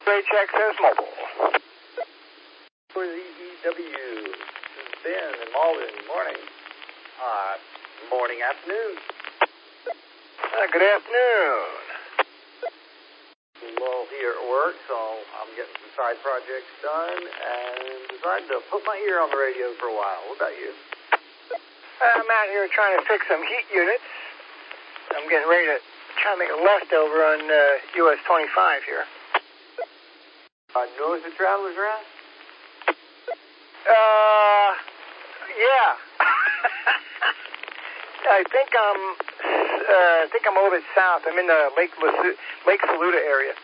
HXS Mobile. For the EW, this is Ben in Malden. Morning. Morning, afternoon. Good afternoon. Lull here at work, so I'm getting some side projects done and decided to put my ear on the radio for a while. What about you? I'm out here trying to fix some heat units. I'm getting ready to try to make a left over on US 25 here. North of Travelers Rest? Yeah. I think I'm a little bit south. I'm in the Lake Saluda area.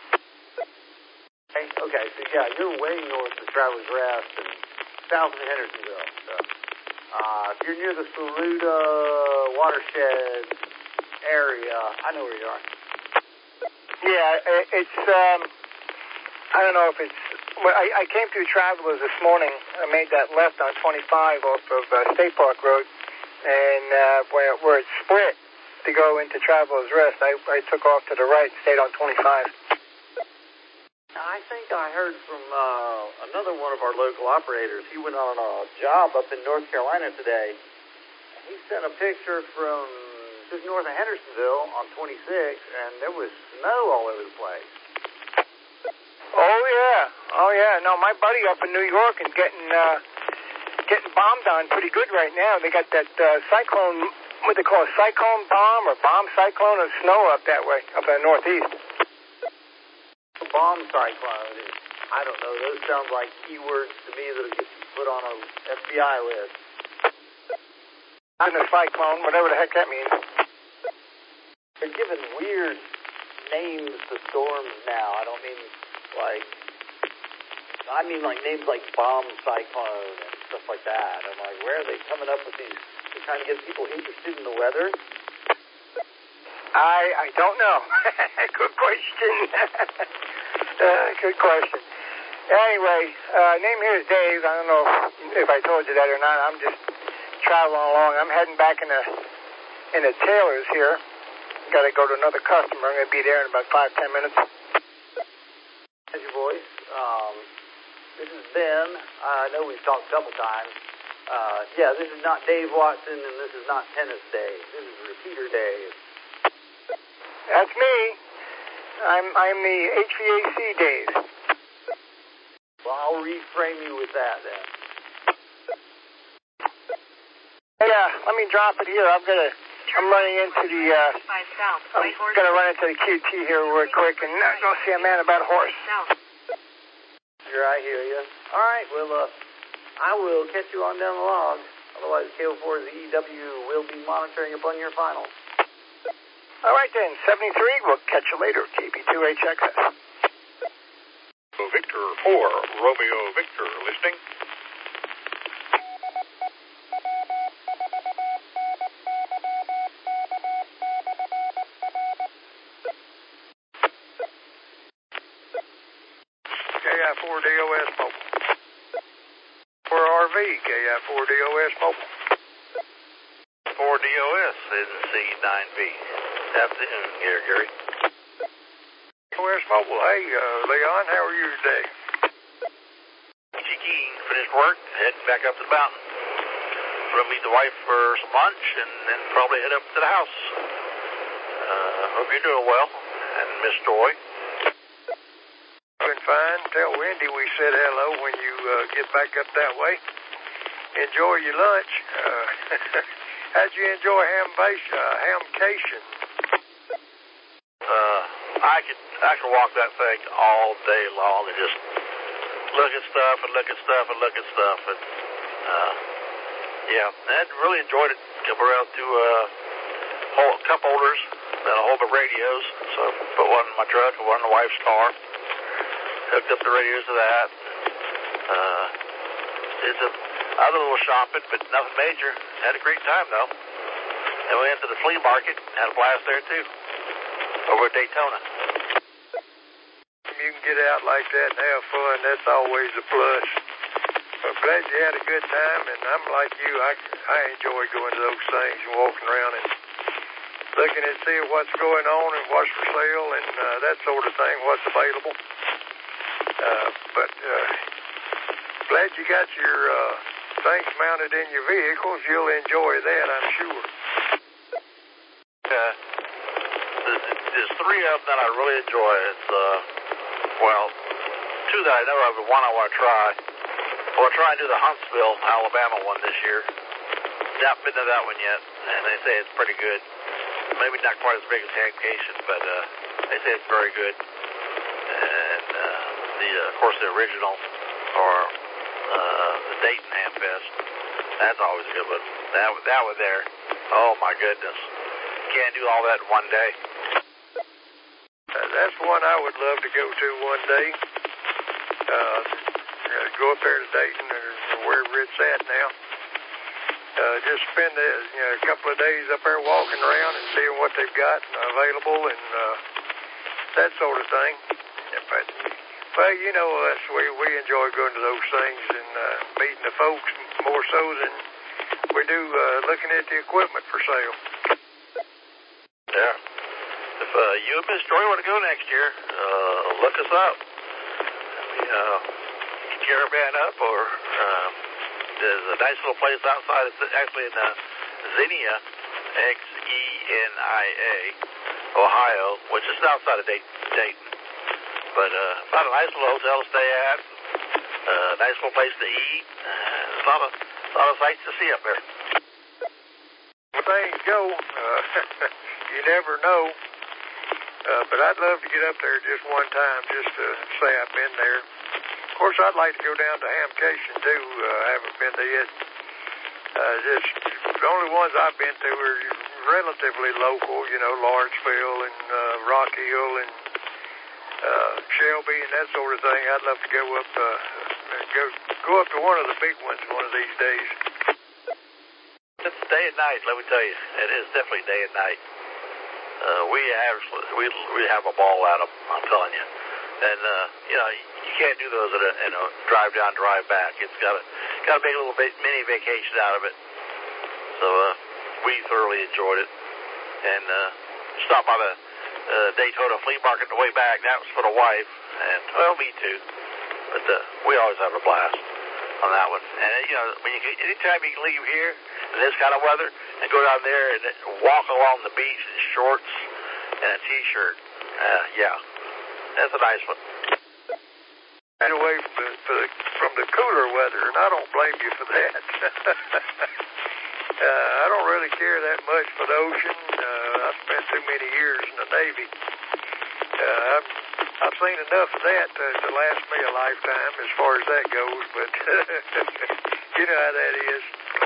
Okay, so yeah, you're way north of Travelers Rest and south of Hendersonville. So, if you're near the Saluda watershed area, I know where you are. Yeah, it's I don't know if it's. Well, I came through Travelers this morning. I made that left on 25 off of State Park Road, and where it split to go into Travelers Rest, I took off to the right and stayed on 25. I think I heard from another one of our local operators. He went on a job up in North Carolina today. He sent a picture from just north of Hendersonville on 26, and there was snow all over the place. Oh yeah. No, my buddy up in New York is getting bombed on pretty good right now. They got that cyclone, what they call a cyclone bomb or bomb cyclone of snow up that way, up in the northeast. Bomb cyclone. I don't know. Those sound like keywords to me that'll get put on a FBI list. And a cyclone, whatever the heck that means. They're giving weird names to storms now. I don't mean like names like bomb cyclone and stuff like that. I'm like, where are they coming up with these? They're trying to get people interested in the weather? I don't know. Good question. Good question. Anyway, name here is Dave. I don't know if I told you that or not. I'm just traveling along. I'm heading back in the Taylor's here. Got to go to another customer. I'm going to be there in about 5-10 minutes. How's your voice? This is Ben. I know we've talked a couple times. Yeah, this is not Dave Watson, and this is not Tennis Dave. This is Repeater Dave. That's me. I'm the HVAC Dave. Well, I'll reframe you with that then. Yeah, let me drop it here. I'm running into the I'm gonna run into the QT here real quick and go see a man about a horse. Sure, I hear you. All right, well, I will catch you on down the log. Otherwise, KO4ZEW will be monitoring upon your finals. All right then, 73. We'll catch you later. KB2HXS. Victor 4, Romeo Victor, listening. KI4DOS Mobile. For RV, KI4DOS Mobile. 4DOS is C9V. Afternoon here, Gary. DOS Mobile. Hey, Leon, how are you today? Cheeky, finished work, heading back up to the mountain. Gonna meet the wife for some lunch and then probably head up to the house. Hope you're doing well. And Miss Joy. Doing fine. Tell Wendy we said hello when you get back up that way. Enjoy your lunch. How'd you enjoy Hamcation? I could walk that thing all day long and just look at stuff and look at stuff and look at stuff. And yeah, I really enjoyed it. Come around to cup holders and a whole bunch of radios. So I put one in my truck and one in the wife's car. Hooked up the radios to that. Did some other little shopping, but nothing major. Had a great time though. And we went to the flea market. Had a blast there too. Over at Daytona. You can get out like that and have fun. That's always a plus. I'm glad you had a good time, and I'm like you. I enjoy going to those things and walking around and looking and seeing what's going on and what's for sale and that sort of thing, what's available. But glad you got your things mounted in your vehicles. You'll enjoy that, I'm sure. There's three of them that I really enjoy. It's, two that I know of and one I want to try. I want to try and do the Huntsville, Alabama one this year. Not been to that one yet, and they say it's pretty good. Maybe not quite as big as Hamcation, but they say it's very good. And of course, the original, or the Dayton Hamfest. That's always a good one. That one there, oh my goodness. Can't do all that in one day. That's one I would love to go to one day. Go up there to Dayton or wherever it's at now. Just spend a couple of days up there walking around and seeing what they've got available and that sort of thing. But, well, you know us, we enjoy going to those things and meeting the folks more so than we do looking at the equipment for sale. Yeah. If you and Miss Joy want to go next year, look us up. Caravan up, or there's a nice little place outside. It's actually in Xenia, Xenia, Ohio, which is outside of Dayton. But found a nice little hotel to stay at. Nice little place to eat. There's a lot of sights to see up there. Well, things go. You never know. But I'd love to get up there just one time, just to say I've been there. Of course, I'd like to go down to Hamcation, too. I haven't been to it. The only ones I've been to are relatively local, Lawrenceville and Rock Hill and Shelby and that sort of thing. I'd love to go up to one of the big ones one of these days. It's day and night, let me tell you. It is definitely day and night. We have a ball at them, I'm telling you. And, you can't do those in a drive down, drive back. It's got to make a little mini vacation out of it. So, we thoroughly enjoyed it. And, stopped by the Daytona Flea Market on the way back. That was for the wife. And, well, me too. But, we always have a blast on that one. And, anytime you can leave here in this kind of weather and go down there and walk along the beach in shorts and a T-shirt, that's a nice one. And away from the cooler weather, and I don't blame you for that. I don't really care that much for the ocean. I've spent too many years in the Navy. I've seen enough of that to last me a lifetime as far as that goes, but you know how that is.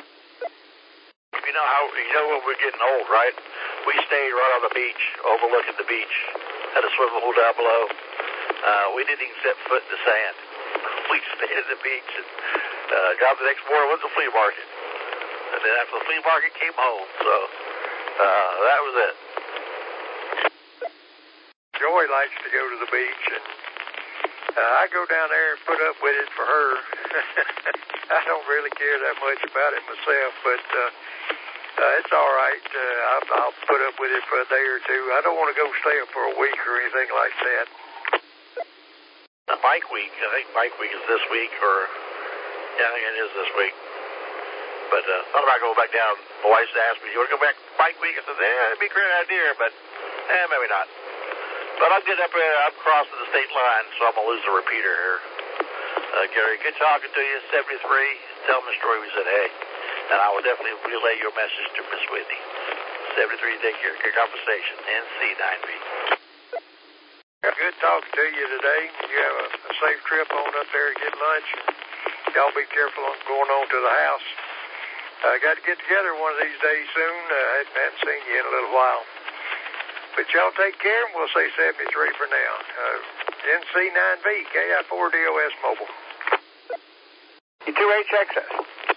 You know when we're getting old, right? We stayed right on the beach, overlooking the beach, had a swimming pool down below. We didn't even set foot in the sand. We stayed at the beach and got the next morning, went to the flea market. And then after the flea market, came home. So that was it. Joy likes to go to the beach, and I go down there and put up with it for her. I don't really care that much about it myself, but it's all right. I'll put up with it for a day or two. I don't want to go stay up for a week or anything like that. Bike week. I think bike week is this week, I think it is this week. But thought about going back down. My wife asked me, "You want to go back bike week?" I said, "It'd be a great idea, but maybe not." But I'm getting up there. I'm crossing the state line, so I'm gonna lose the repeater here. Gary, good talking to you. 73. Tell Miss Joy we said hey, and I will definitely relay your message to Miss Whitney. 73. Take care. Good conversation. NC 9B. Good talking to you today. You have a safe trip on up there to get lunch. Y'all be careful on going on to the house. I got to get together one of these days soon. I haven't seen you in a little while. But y'all take care, and we'll say 73 for now. NC9V, KI4DOS Mobile. E2HXS.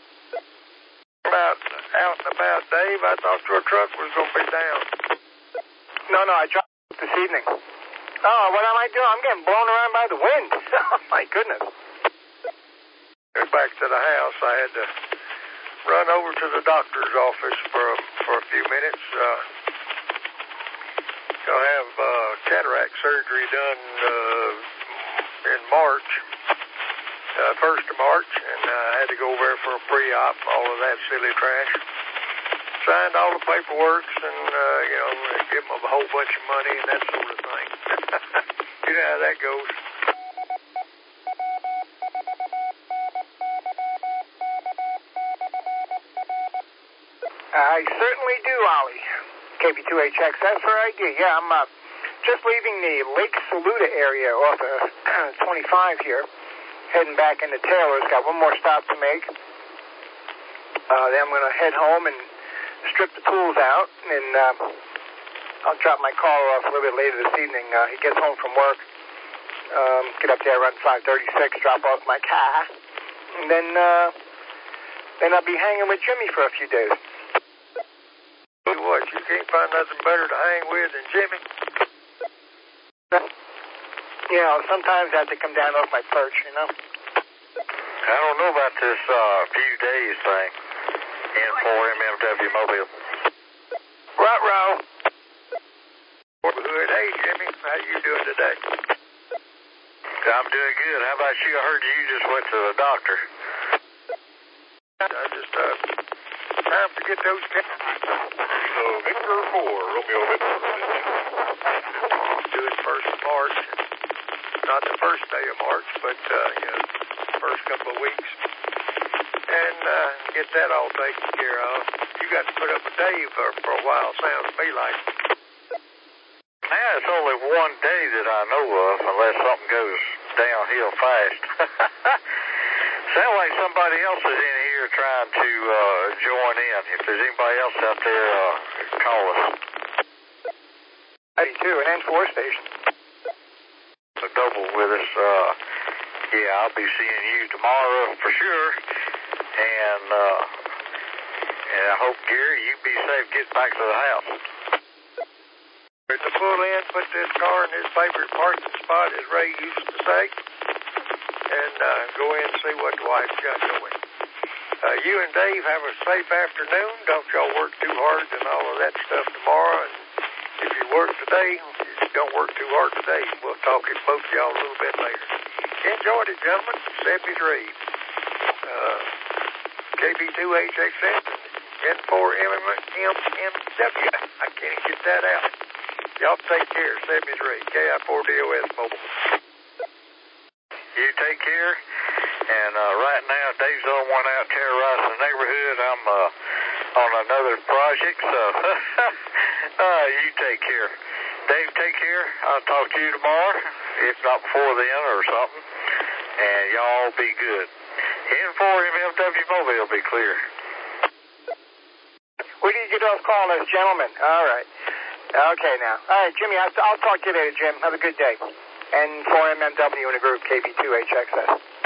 Out and about, Dave. I thought your truck was going to be down. No, I dropped it this evening. Oh, what am I doing? I'm getting blown around by the wind. Oh, my goodness. Back to the house, I had to run over to the doctor's office for a few minutes. Gonna have cataract surgery done in March, 1st of March, and I had to go over there for a pre-op, all of that silly trash. Signed all the paperwork and, give them a whole bunch of money and that sort of thing. You know how that goes. I certainly do, Ollie. KB2HXS for ID. Yeah, I'm just leaving the Lake Saluda area off of 25 here, heading back into Taylor's. Got one more stop to make. Then I'm going to head home and strip the tools out, and I'll drop my caller off a little bit later this evening. He gets home from work, get up there around 5:36, drop off my car, and then I'll be hanging with Jimmy for a few days. What, you can't find nothing better to hang with than Jimmy? Sometimes I have to come down off my perch, I don't know about this few days thing. N4MFW Mobile. Ruh-roh. Hey, Jimmy, how you doing today? I'm doing good. How about you? I heard you just went to the doctor. I just, time to get those... Victor 4, Romeo Victor. Do it 1st of March. Not the first day of March, but, first couple of weeks. And get that all taken care of. You got to put up with Dave for a while, sounds to me like. Now it's only one day that I know of, unless something goes downhill fast. Sound like somebody else is in here trying to join in. If there's anybody else out there, call us. 82, an N4 station. A double with us. I'll be seeing you tomorrow for sure. And I hope, Gary, you be safe getting back to the house. To pull in, put this car in his favorite parking spot, as Ray used to say, and go in and see what the wife's got going. You and Dave have a safe afternoon. Don't y'all work too hard and all of that stuff tomorrow. And if you work today, don't work too hard today. We'll talk to both of y'all a little bit later. Enjoyed it, gentlemen. Seppy's Reed. KB2HXS, N4MMW. I can't get that out. Y'all take care. Seppy's Reed. KI4DOS Mobile. You take care. And right now, Dave's the only one out terrorizing the neighborhood. I'm on another project, so you take care. Dave, take care. I'll talk to you tomorrow, if not before then or something. And y'all be good. N4MFW Mobile will be clear. Where do you get those callers, gentlemen? All right. Okay, now. All right, Jimmy, I'll talk to you later, Jim. Have a good day. N4MMW in a group, KB2HXS.